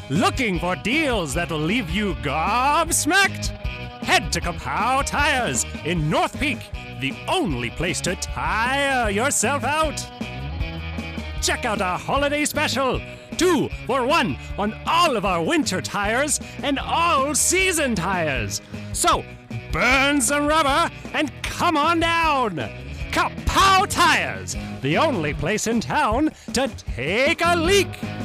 Looking for deals that'll leave you gobsmacked? Head to Kapow Tires in North Peak, the only place to tire yourself out. Check out our holiday special, 2 for 1 on all of our winter tires and all season tires. So, burn some rubber and come on down. Kapow Tires, the only place in town to take a leak.